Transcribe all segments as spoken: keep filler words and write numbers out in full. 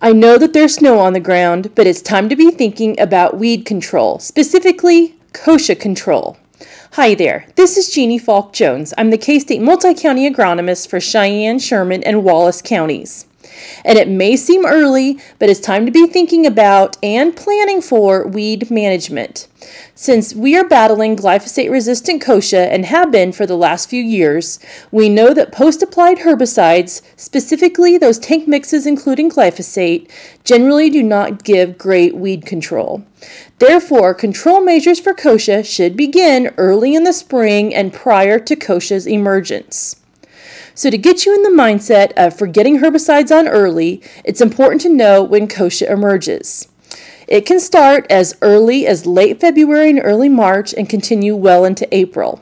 I know that there's snow on the ground, but it's time to be thinking about weed control, specifically kochia control. Hi there, this is Jeannie Falk Jones. I'm the K-State Multi-County Agronomist for Cheyenne, Sherman, and Wallace counties. And it may seem early, but it's time to be thinking about and planning for weed management. Since we are battling glyphosate-resistant kochia and have been for the last few years, we know that post-applied herbicides, specifically those tank mixes including glyphosate, generally do not give great weed control. Therefore, control measures for kochia should begin early in the spring and prior to kochia's emergence. So to get you in the mindset of forgetting herbicides on early, it's important to know when kochia emerges. It can start as early as late February and early March and continue well into April.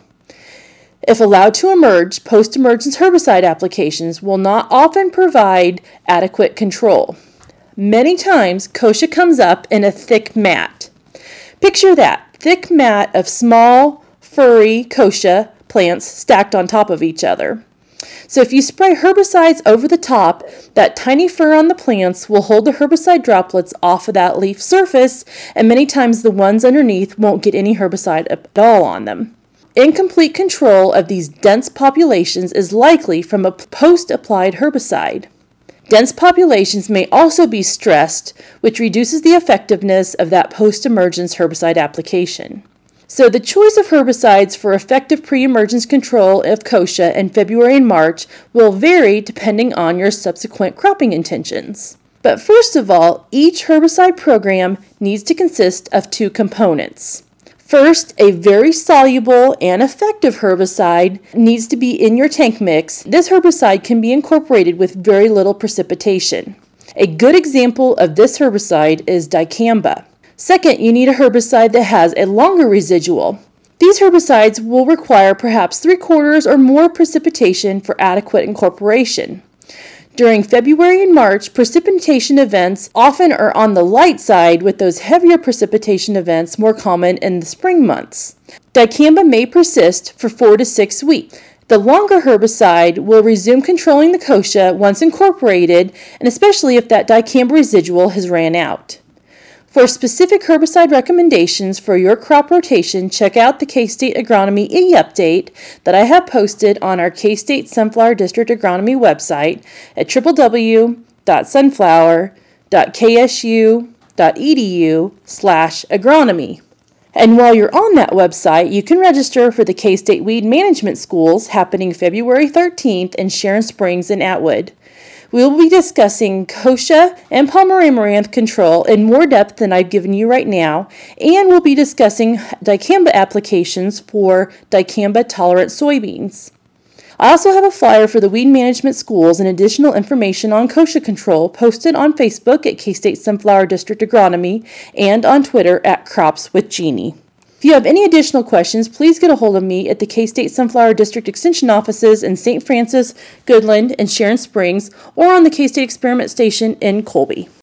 If allowed to emerge, post-emergence herbicide applications will not often provide adequate control. Many times, kochia comes up in a thick mat. Picture that, thick mat of small, furry kochia plants stacked on top of each other. So if you spray herbicides over the top, that tiny fur on the plants will hold the herbicide droplets off of that leaf surface, and many times the ones underneath won't get any herbicide at all on them. Incomplete control of these dense populations is likely from a post-applied herbicide. Dense populations may also be stressed, which reduces the effectiveness of that post-emergence herbicide application. So the choice of herbicides for effective pre-emergence control of kochia in February and March will vary depending on your subsequent cropping intentions. But first of all, each herbicide program needs to consist of two components. First, a very soluble and effective herbicide needs to be in your tank mix. This herbicide can be incorporated with very little precipitation. A good example of this herbicide is dicamba. Second, you need a herbicide that has a longer residual. These herbicides will require perhaps three quarters or more precipitation for adequate incorporation. During February and March, precipitation events often are on the light side, with those heavier precipitation events more common in the spring months. Dicamba may persist for four to six weeks. The longer herbicide will resume controlling the kochia once incorporated, and especially if that dicamba residual has ran out. For specific herbicide recommendations for your crop rotation, check out the K-State Agronomy e-update that I have posted on our K-State Sunflower District Agronomy website at w w w dot sunflower dot k s u dot e d u slash agronomy. And while you're on that website, you can register for the K-State Weed Management Schools happening February thirteenth in Sharon Springs and Atwood. We will be discussing kochia and palmar amaranth control in more depth than I've given you right now, and we'll be discussing dicamba applications for dicamba-tolerant soybeans. I also have a flyer for the Weed Management Schools and additional information on kochia control posted on Facebook at K-State Sunflower District Agronomy and on Twitter at Crops with Jeannie. If you have any additional questions, please get a hold of me at the K-State Sunflower District Extension offices in Saint Francis, Goodland, and Sharon Springs, or on the K-State Experiment Station in Colby.